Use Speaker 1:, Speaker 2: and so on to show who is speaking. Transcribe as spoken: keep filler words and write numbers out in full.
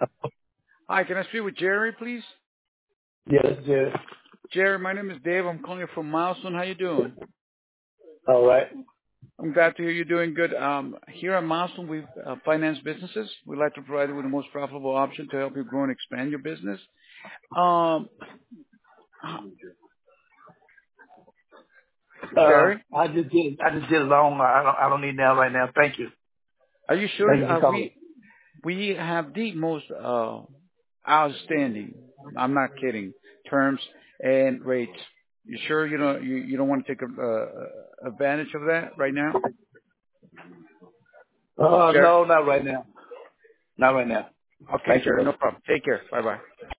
Speaker 1: Hi, can I speak with Jerry, please?
Speaker 2: Yes, yes.
Speaker 1: Jerry, my name is Dave. I'm calling you from Milestone. How you doing?
Speaker 2: All right.
Speaker 1: I'm glad to hear you're doing good. Um, here at Milestone, we uh, finance businesses. We like to provide you with the most profitable option to help you grow and expand your business. Um,
Speaker 2: Uh,
Speaker 1: Jerry,
Speaker 2: I just did. I just did it long. I don't. I don't need now right now. Thank you.
Speaker 1: are you
Speaker 2: Thank
Speaker 1: sure?
Speaker 2: you for
Speaker 1: Uh,
Speaker 2: calling.
Speaker 1: we we have the most uh, outstanding. I'm not kidding. Terms and rates. You sure you don't you, you don't want to take a, uh, advantage of that right now,
Speaker 2: Uh,
Speaker 1: Jerry?
Speaker 2: no, not right now. Not right now.
Speaker 1: Okay,
Speaker 2: Thank you,
Speaker 1: sure.
Speaker 2: brother.
Speaker 1: No problem. Take care. Bye-bye.